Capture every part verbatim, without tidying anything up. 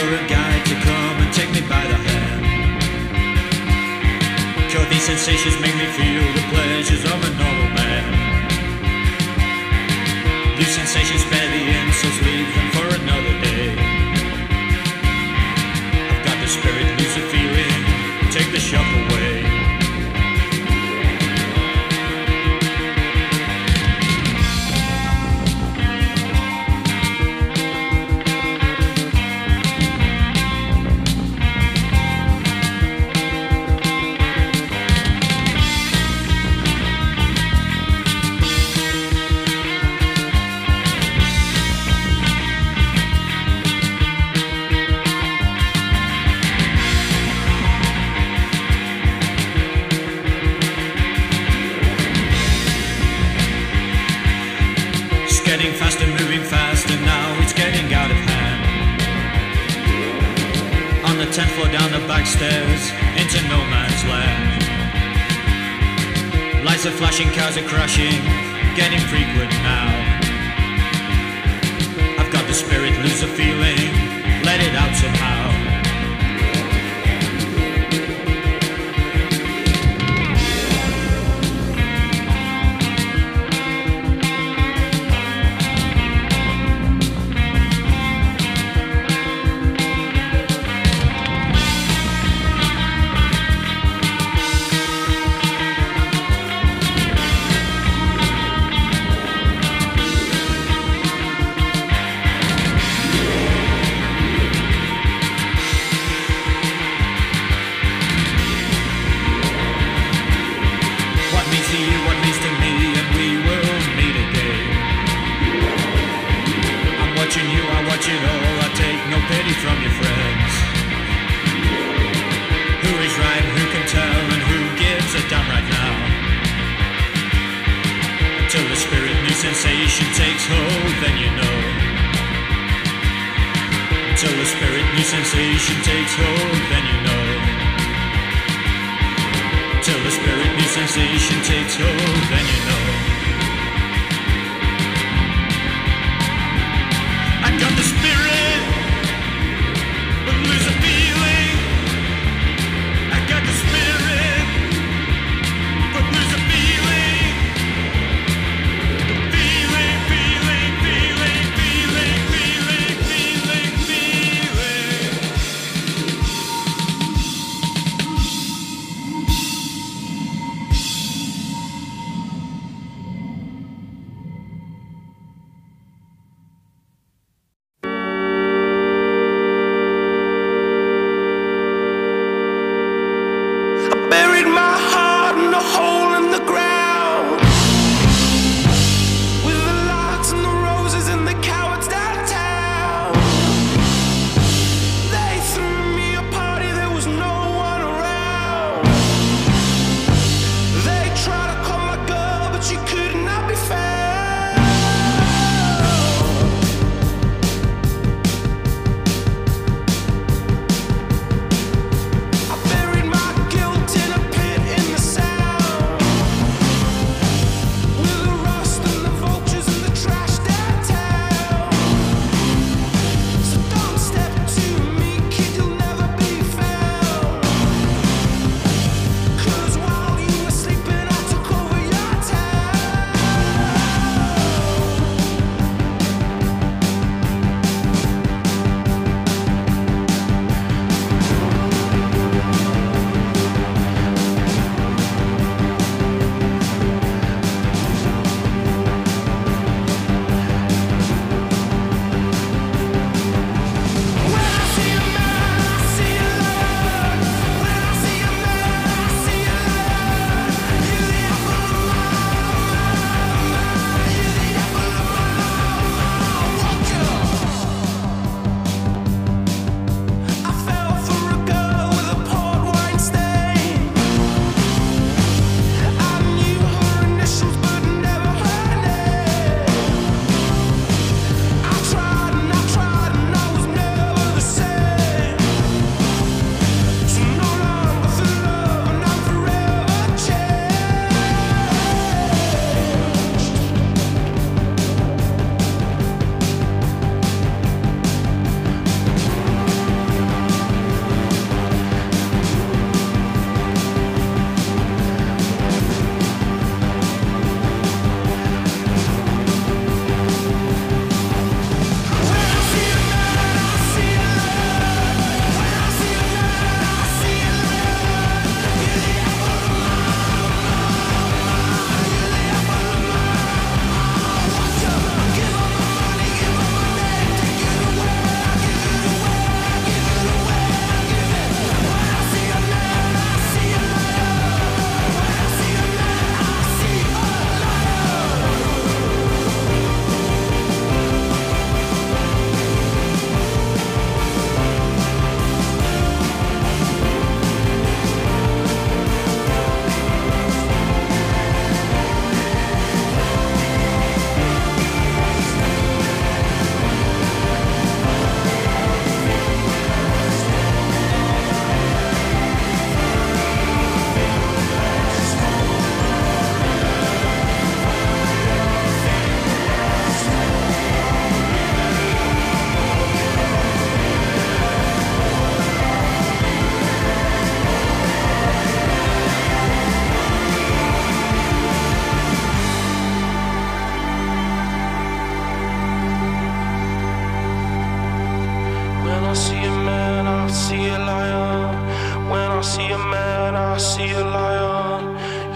for a guide to come and take me by the hand. Sure, these sensations make me feel the pleasures of a normal man. These sensations spare the insults, leave them for another day. I've got the spirit, lose the feeling, take the shock away. Getting faster, moving faster, now it's getting out of hand. On the tenth floor, down the back stairs, into no man's land. Lights are flashing, cars are crashing, getting frequent now. I've got the spirit, lose the feeling, let it out somehow. Watching you, I watch it all, I take no pity from your friends. Who is right, who can tell, and who gives a damn right now? Until the spirit new sensation takes hold, then you know. Until the spirit new sensation takes hold, then you know. Until the spirit new sensation takes hold, then you know. Got the spirit, but lose the feeling. I got the spirit, but lose the feeling. Feeling, feeling, feeling, feeling, feeling, feeling, feeling.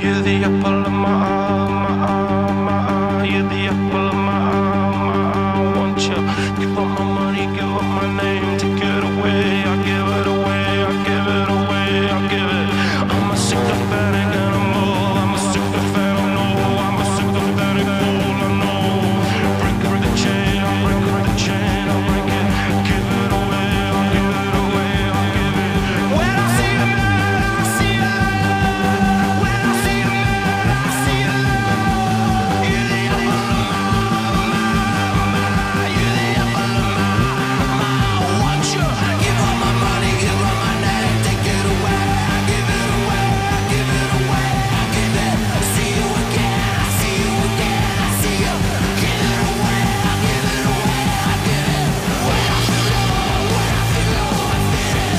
You're the apple of my eye, my eye, my eye. You're the apple of my eye, my eye. I want you. Give up my money, give up my name, take it away. I give it away, I give it away, I give it. I'm a sycophantic animal. I'm a sycophantic, no. I'm a sycophantic fool, I know. Break break the chain, I break break the chain, I break it. Give it away, I give it away, I give it. When I see a man, I see a man. When I see a man, I see a man. You're the apple of my eye, you're the apple of my eye. I want you. Give up my money, give up my name, take it away. I give it away, I give it away, I give it. See you again, I see you again, I see you. Give it away, I give it away, I give it. When I feel low, when I feel low, I feel it.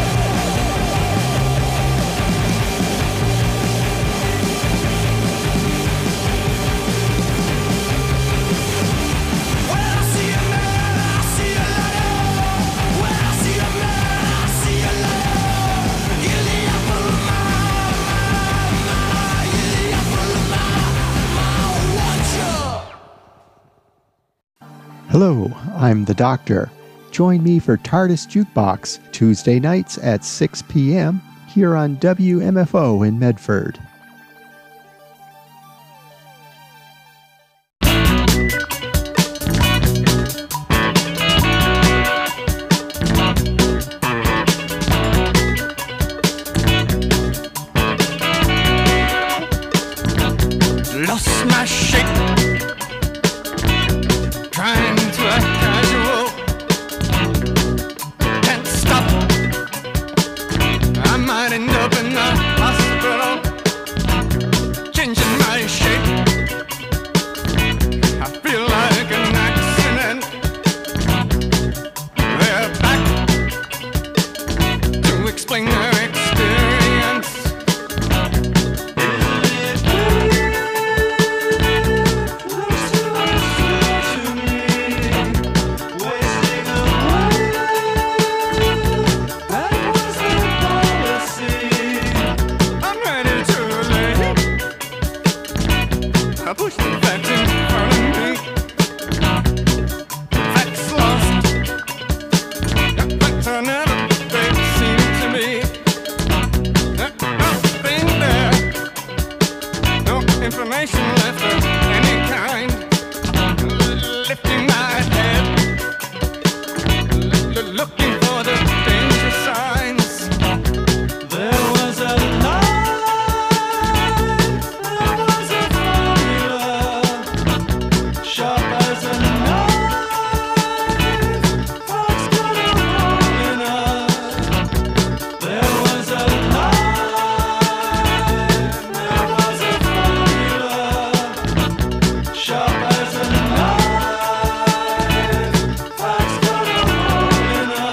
When I see a man, I see a lion. When I see a man, I see a lion. You're the apple of my eye, you're the apple of my eye. I want you. Hello, I'm the Doctor. Join me for TARDIS Jukebox, Tuesday nights at six p.m. here on W M F O in Medford. Lost my shape, trying to act casual. Can't stop. I might end up in the hospital, changing my shape. I feel like an accident. They're back to explain their experience. I'm ready to leave. I push the facts in front of me. Facts lost. Facts are never they seem to me. Nothing there. No information left of any kind. Lifting my head, L- looking for the danger signs. There was a line, there was a formula, sharp as a knife, fox got a hole in her. There was a line, there was a formula, sharp as a knife, fox got a hole in her.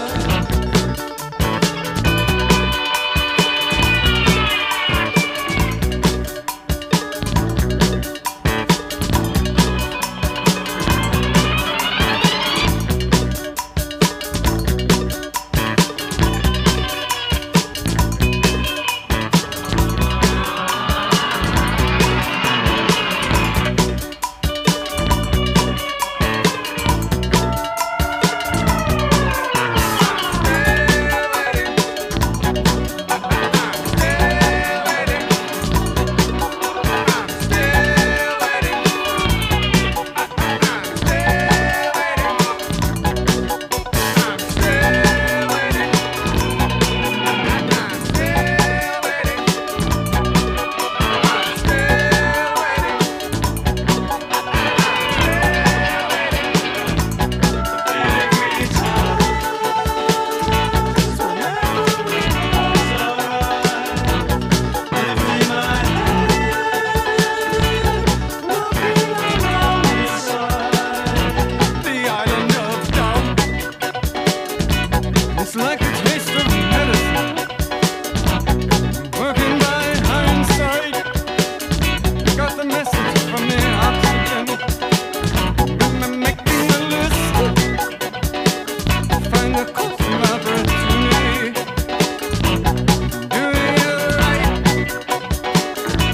The island of Dom. It's like the taste of medicine. Working by hindsight. Got the message from the oxygen. I'm making a list. Find a course of opportunity. Doing it right.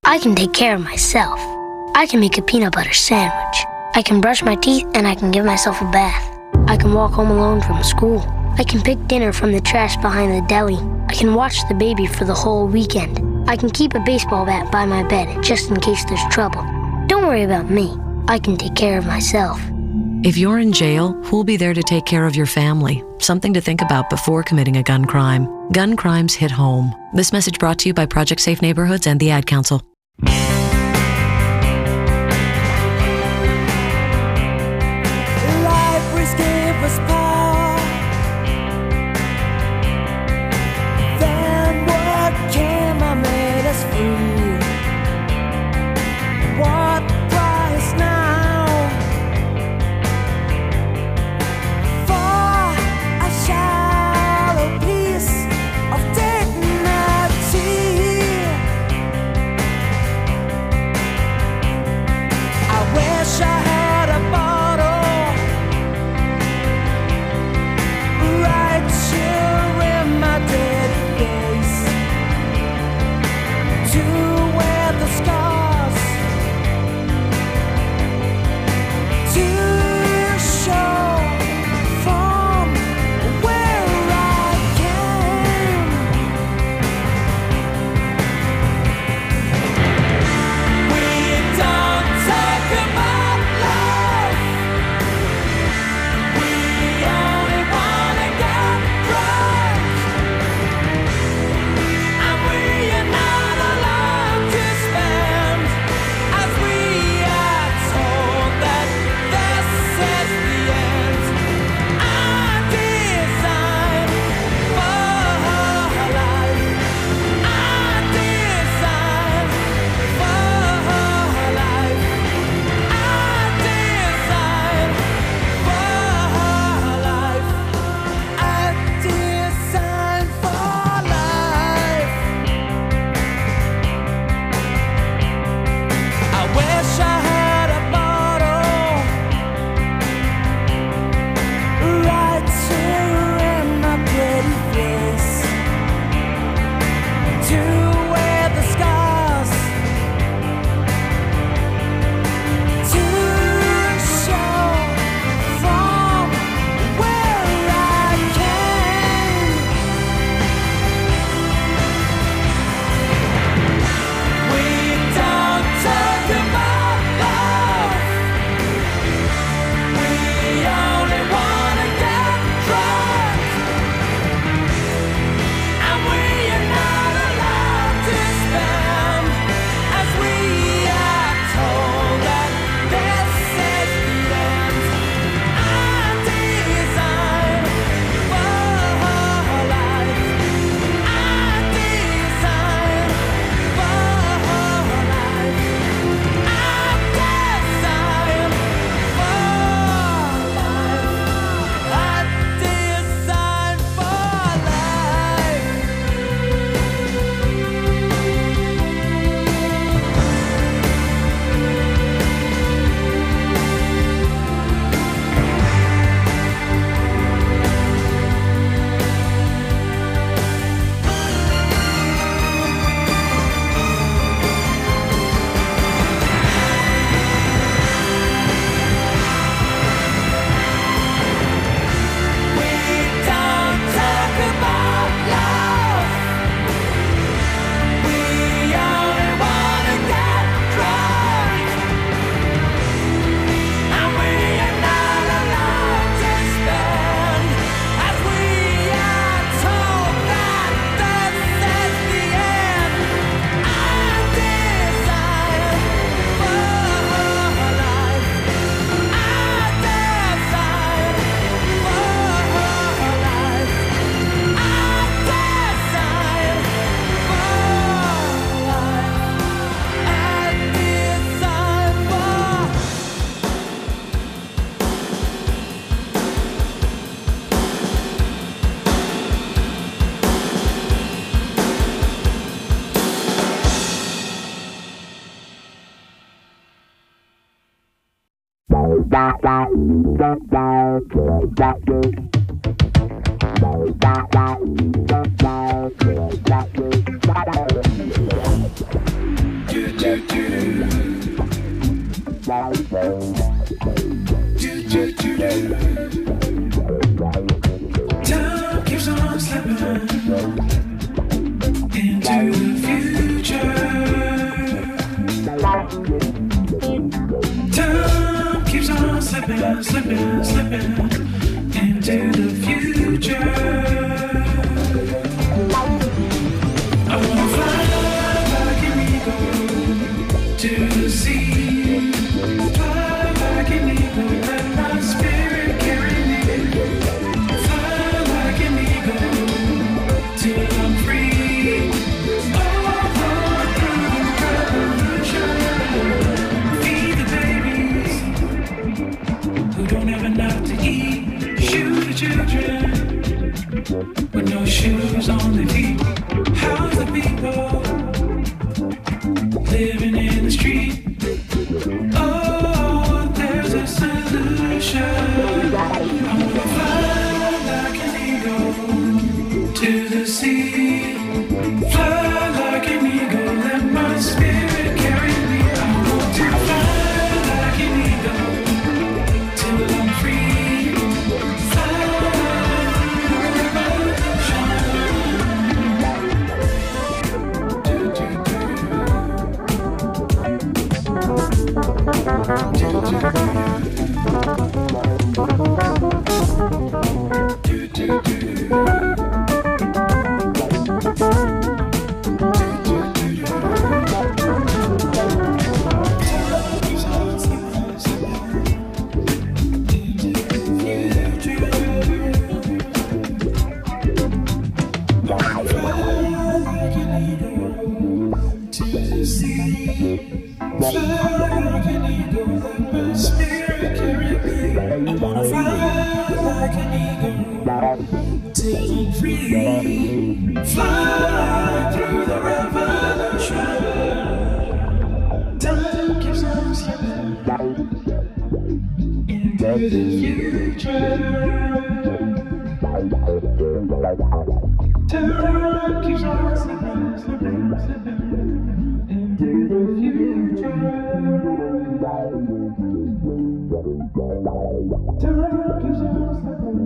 I can take care of myself. I can make a peanut butter sandwich. I can brush my teeth and I can give myself a bath. I can walk home alone from school. I can pick dinner from the trash behind the deli. I can watch the baby for the whole weekend. I can keep a baseball bat by my bed just in case there's trouble. Don't worry about me. I can take care of myself. If you're in jail, who'll be there to take care of your family? Something to think about before committing a gun crime. Gun crimes hit home. This message brought to you by Project Safe Neighborhoods and the Ad Council. Good I'm slipping, slipping into the future. I wanna fly like an eagle to the sea. Fly like an eagle, let my spirit carry me. Fly like an eagle till I'm free. Oh, run through the revolution. Feed the babies who don't have enough to eat. Shoot the children with no shoes on their feet. How's the people living in the street? Oh, there's a solution. I wanna fly like an eagle to the sea. Fly like an eagle, let my spirit carry me. I want to fly like an eagle till I'm free. Fly through the revolution. Do, do, do. Do, do, do. Fly through the revolution. Time keeps on slipping into the future. Time keeps on slipping, slipping, slipping into the future. Time keeps on slipping.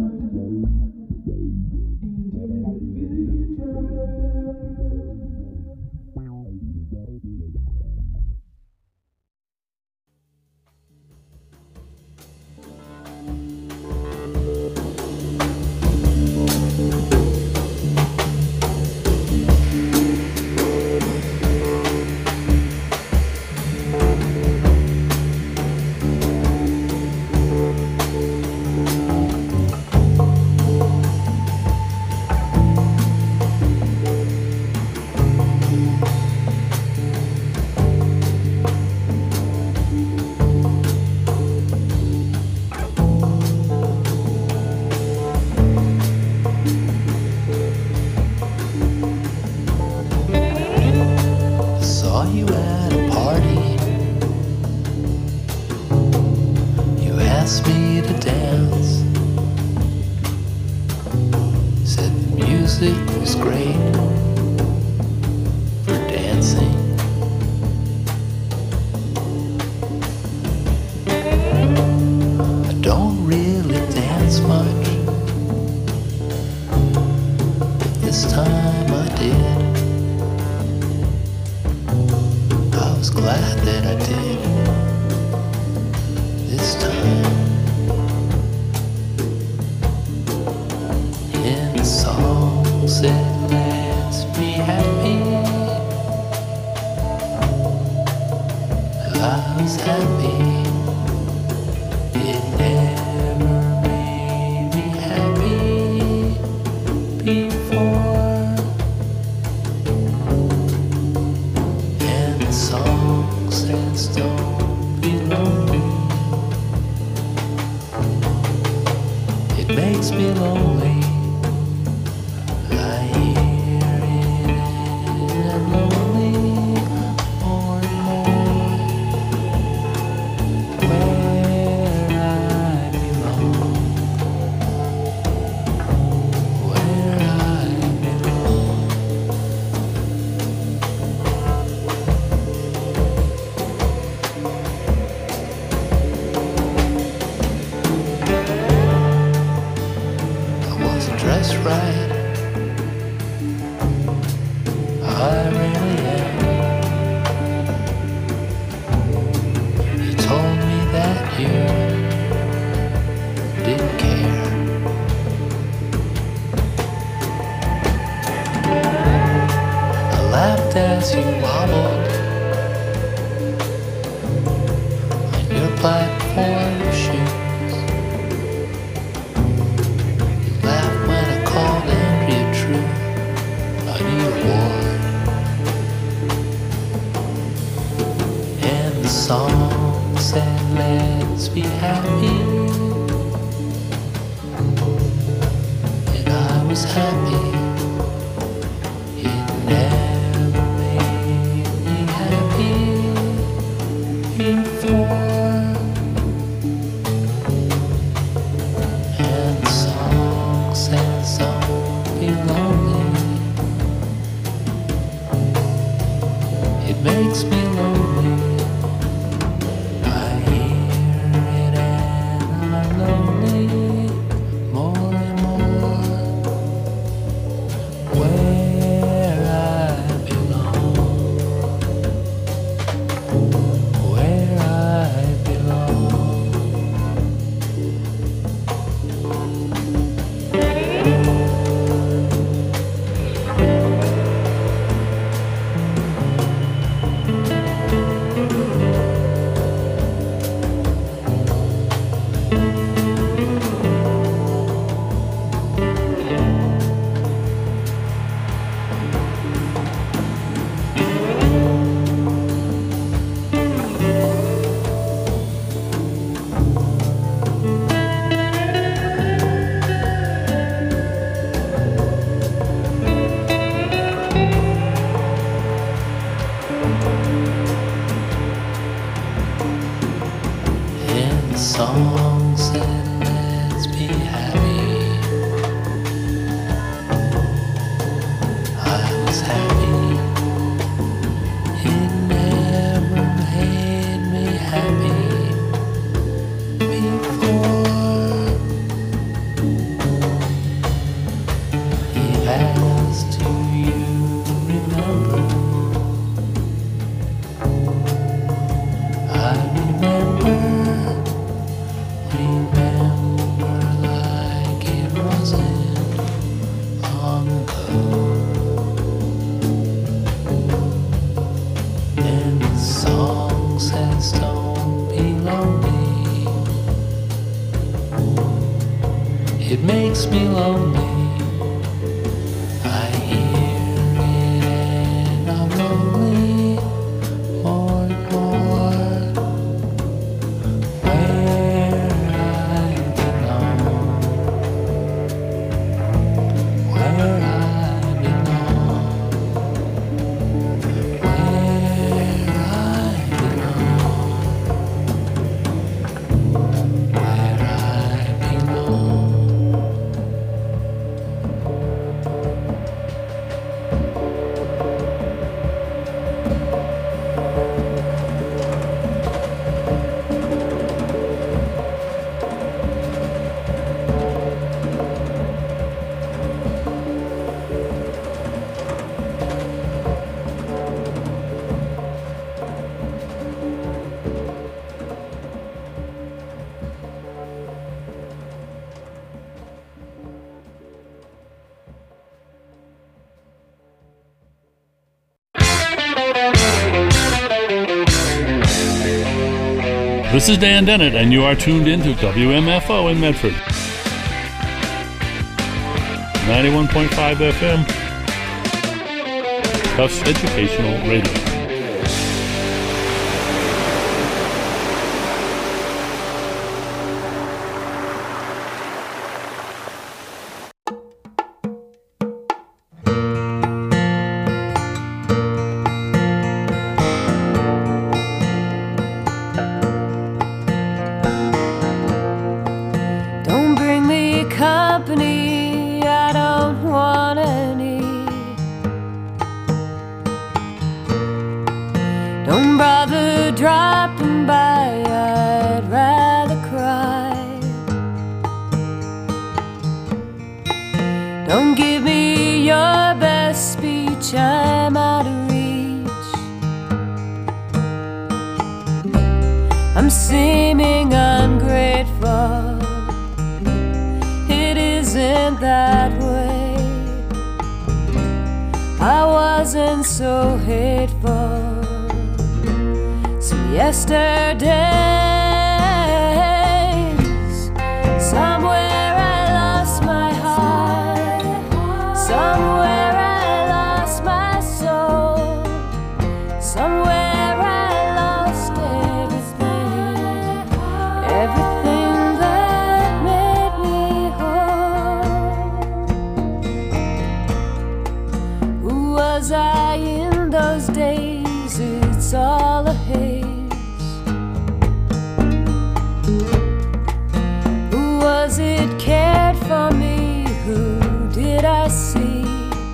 as you wobbled on your platform shoes. You laughed when I called Andrea True on your ward. And the song said, let's be happy. And I was happy. It never made me happy before. And the song says, don't be lonely. It makes me lonely. I hear it and I'm lonely more and more. Where I belong, where I belong. And the song said, let's be happy. I was happy. It never made me happy before. He asked, do you remember? I remember, remember like it wasn't long ago. And the song says, don't be lonely. It makes me lonely. I hear it and I'm lonely more and more. Where I belong, where I belong, where I belong, where I belong. This is Dan Dennett, and you are tuned in to W M F O in Medford. ninety-one point five F M, Tufts Educational Radio. Don't bring me company, I don't want any. Don't bother dropping by, I'd rather cry. Don't give me your best speech, I'm out of reach. I'm seeming ungrateful, it isn't that way. I was wasn't so hateful. Some yesterdays, somewhere I lost my heart, somewhere I lost my soul, somewhere I lost everything, everything that made me whole. Who was I in those days? It's all a haze. Who was it cared for me? Who did I see?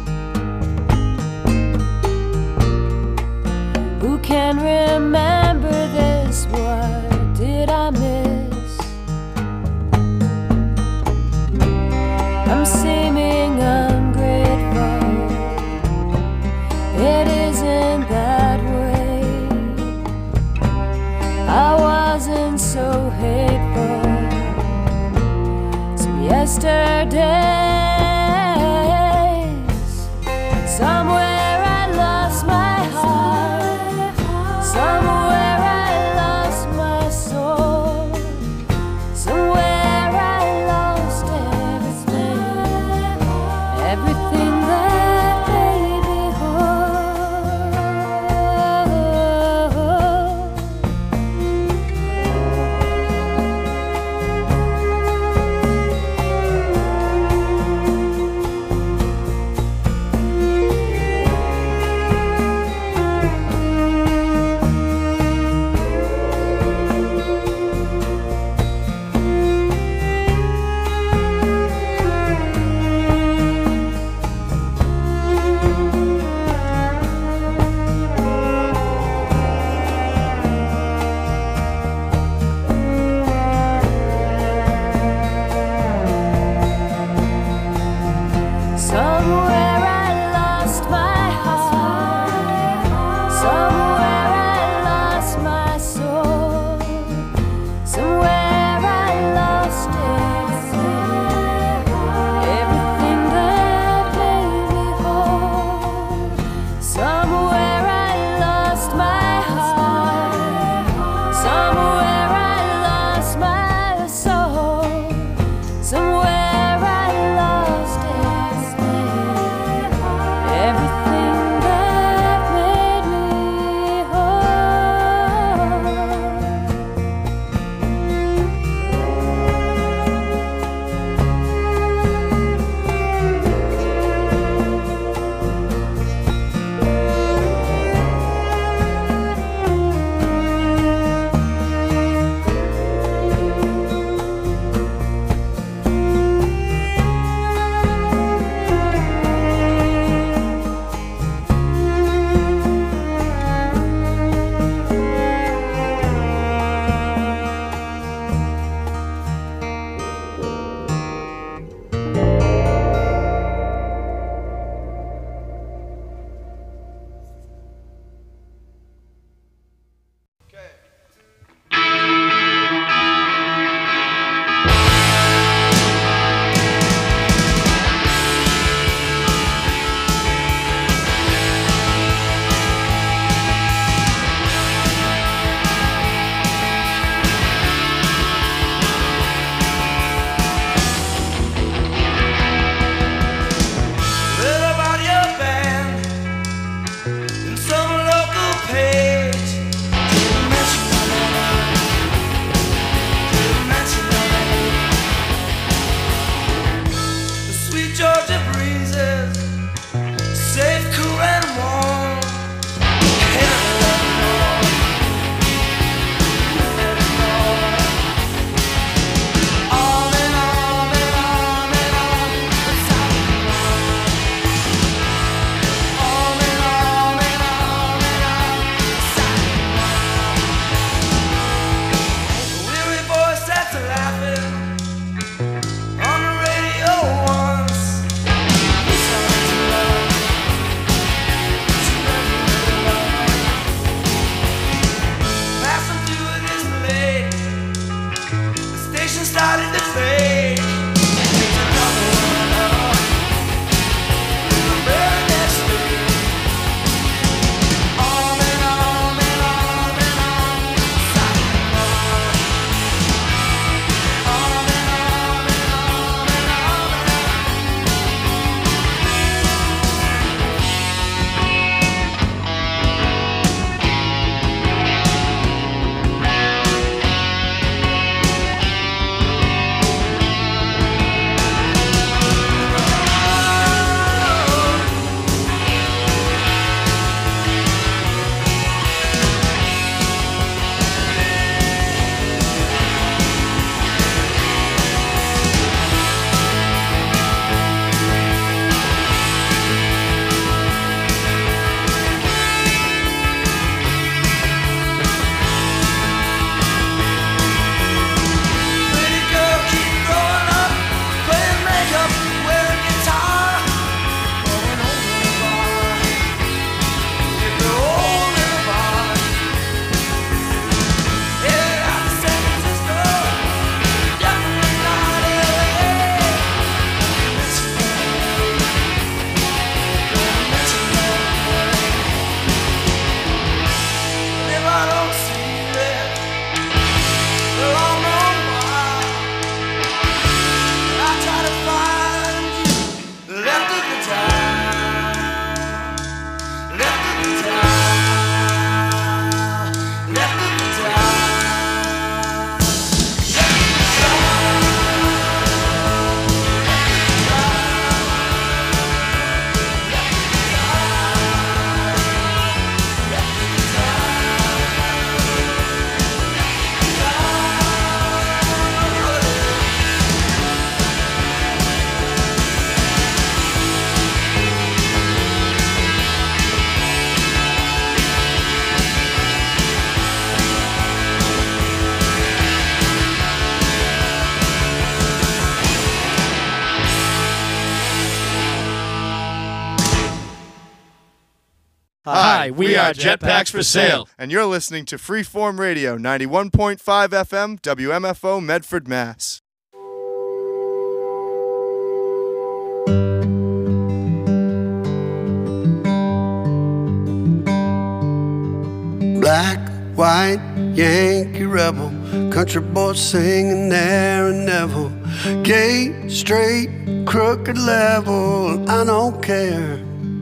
Who can remember this? What did I miss? I'm seeming ungrateful. It isn't that way. I wasn't so hateful. Some yesterday, Hi, we are Jetpacks for Sale. And you're listening to Freeform Radio, ninety-one point five F M, W M F O, Medford, Mass. Black, white, Yankee rebel, country boy singing there and never. Gay, straight, crooked level, I don't care.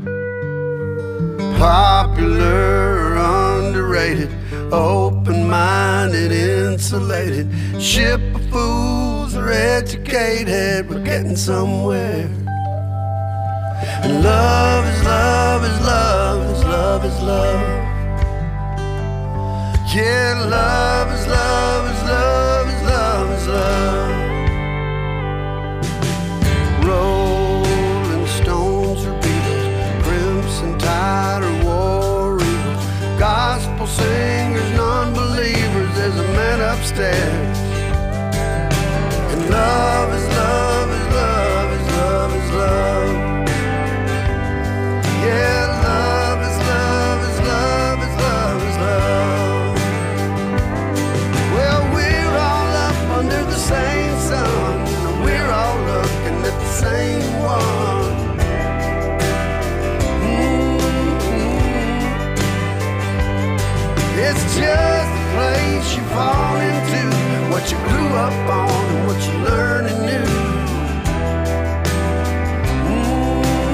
Popular, underrated, open-minded, insulated. Ship of fools are educated, we're getting somewhere. And love is love is love is love is love. Yeah, love is love is love is love is love.